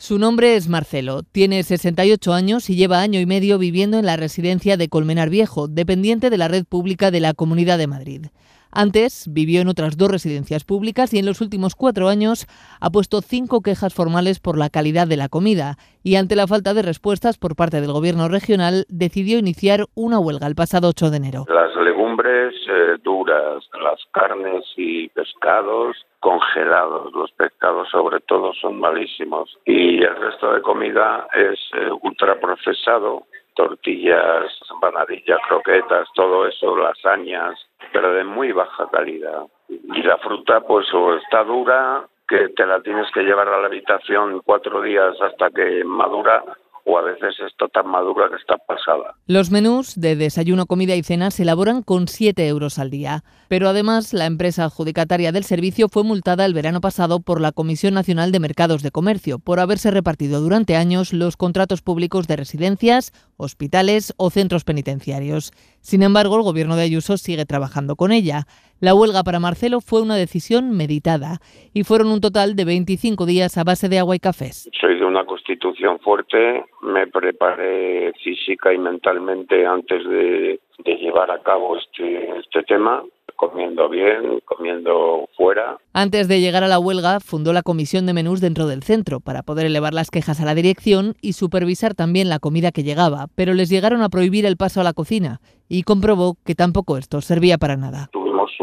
Su nombre es Marcelo, tiene 68 años y lleva año y medio viviendo en la residencia de Colmenar Viejo, dependiente de la red pública de la Comunidad de Madrid. Antes vivió en otras 2 residencias públicas y en los últimos 4 años ha puesto 5 quejas formales por la calidad de la comida y ante la falta de respuestas por parte del Gobierno regional decidió iniciar una huelga el pasado 8 de enero. Las legumbres duras, las carnes y pescados congelados, los pescados sobre todo son malísimos y el resto de comida es ultraprocesado. Tortillas, empanadillas, croquetas, todo eso, lasañas, pero de muy baja calidad. Y la fruta pues o está dura, que te la tienes que llevar a la habitación 4 días hasta que madura, o a veces está tan madura que está pasada. Los menús de desayuno, comida y cena se elaboran con 7 euros al día. Pero además, la empresa adjudicataria del servicio fue multada el verano pasado por la Comisión Nacional de Mercados de Comercio por haberse repartido durante años los contratos públicos de residencias, hospitales o centros penitenciarios. Sin embargo, el Gobierno de Ayuso sigue trabajando con ella. La huelga para Marcelo fue una decisión meditada y fueron un total de 25 días a base de agua y cafés. Soy de una constitución fuerte, me preparé física y mentalmente antes de llevar a cabo este tema, comiendo bien, comiendo fuera. Antes de llegar a la huelga, fundó la comisión de menús dentro del centro para poder elevar las quejas a la dirección y supervisar también la comida que llegaba, pero les llegaron a prohibir el paso a la cocina y comprobó que tampoco esto servía para nada. Tuvimos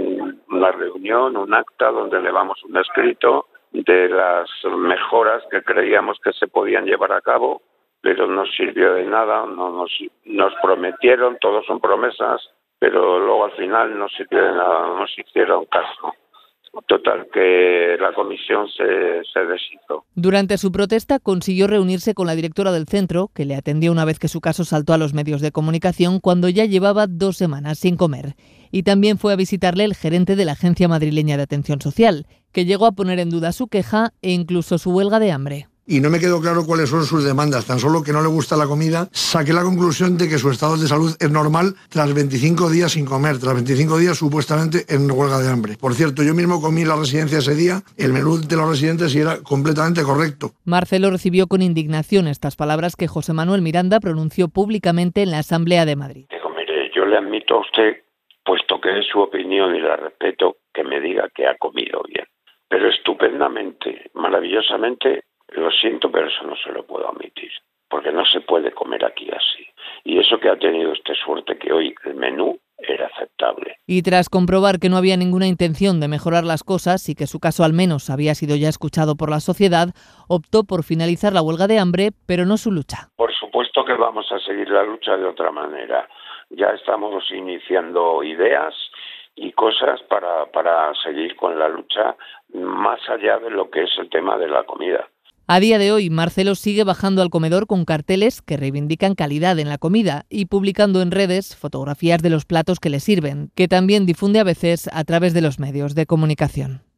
una reunión, un acta donde elevamos un escrito de las mejoras que creíamos que se podían llevar a cabo, pero no sirvió de nada, nos prometieron, todos son promesas, pero luego al final no sirvió de nada, no nos hicieron caso. Total, que la comisión se deshizo. Durante su protesta consiguió reunirse con la directora del centro, que le atendió una vez que su caso saltó a los medios de comunicación cuando ya llevaba 2 semanas sin comer. Y también fue a visitarle el gerente de la Agencia Madrileña de Atención Social, que llegó a poner en duda su queja e incluso su huelga de hambre. Y no me quedó claro cuáles son sus demandas, tan solo que no le gusta la comida. Saqué la conclusión de que su estado de salud es normal tras 25 días sin comer, tras 25 días supuestamente en huelga de hambre. Por cierto, yo mismo comí en la residencia ese día, el menú de los residentes y era completamente correcto. Marcelo recibió con indignación estas palabras que José Manuel Miranda pronunció públicamente en la Asamblea de Madrid. Digo, mire, yo le admito a usted, puesto que es su opinión y la respeto, que me diga que ha comido bien. Pero estupendamente, maravillosamente, lo siento, pero eso no se lo puedo admitir, porque no se puede comer aquí así. Y eso que ha tenido usted suerte que hoy el menú era aceptable. Y tras comprobar que no había ninguna intención de mejorar las cosas y que su caso al menos había sido ya escuchado por la sociedad, optó por finalizar la huelga de hambre, pero no su lucha. Por supuesto que vamos a seguir la lucha de otra manera. Ya estamos iniciando ideas y cosas para seguir con la lucha más allá de lo que es el tema de la comida. A día de hoy, Marcelo sigue bajando al comedor con carteles que reivindican calidad en la comida y publicando en redes fotografías de los platos que le sirven, que también difunde a veces a través de los medios de comunicación.